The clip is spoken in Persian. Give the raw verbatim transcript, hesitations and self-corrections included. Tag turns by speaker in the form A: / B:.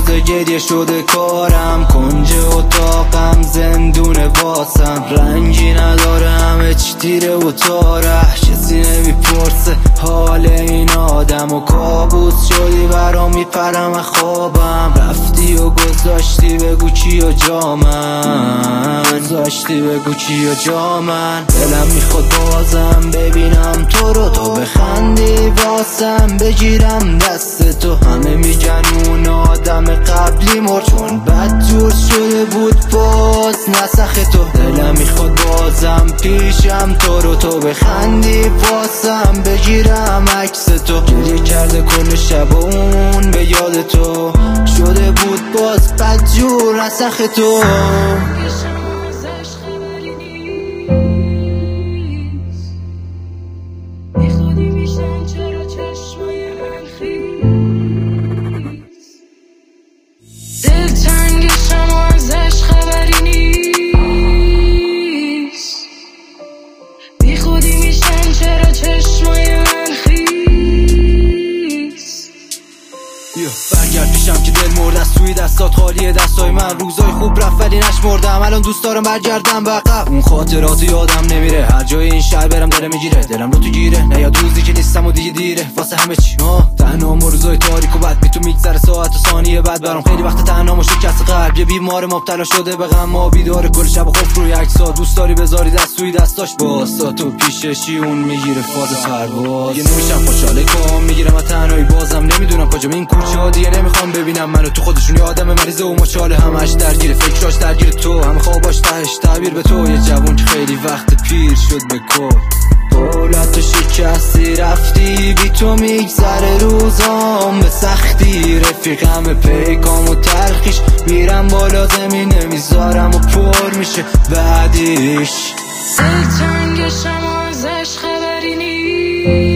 A: واسه گریه شده کارم، کنج اتاقم زندونه واسم، رنگی نداره همه چی تیره و تاره، کسی نمیپرسه حال این آدم و کابوس شدی برام میپرم از خوابم، رفتی و گذاشتی بگو کی و جا من، گذاشتی بگو کی و جا من. دلم میخواد بازم ببینم تو رو، تو بخندی واسم بگیرم دست تو، همه میگن اون آدم قبلی مرد چون بد جور شده بود باز نسخ تو، دلم میخواد بازم پیشم تو رو، تو بخندی واسم بگیرم عکس تو، گریه کرده کل شب اون به یاد تو، شده بود باز بد جور نسخ تو. برگرد پیشم که دل مرد از توی دستات خالیه دستای من، روزای خوب رفت ولی نشمردم، الان دوست دارم برگردم به عقب، اون خاطرات یادم نمیره، هر جای این شهر برم داره میگیره، دلم رو تو گیره، نه یاد روزی که نیستم و دیگه دیره واسه همه چی، ها تنها روزای تاریک و بد بی تو میگذره ساعت و ثانیه بعد برام خیلی وقت تنها و شکست قلب، یه بیمار مبتلا شده به غم، ما بیدار کل شب و خوف روی عکس‌ها، دوست داری بذاری دست توی دستاش واسه تو پیششی اون میگیره فاز پرواز، دیگه نمیشم خوشحال کام میگیرم از تنهایی، بازم نمیدونم کجا این کوچه ها، دیگه نمیخوام ببینم منو تو خودشون، یه آدم مریضه و مچاله، همش درگیر فکراش درگیر تو، همه خواباش تهش تعبیر به تو، یه جوون که خیلی وقت پیر شد به کور، دولت و شکستی رفتی بی تو میگذره روزام به سختی، رفیقم پیکام و تلخیش میرم بالا زمین نمیذارم و پر میشه بعدیش،
B: دلتنگشم ازش خبری نیست.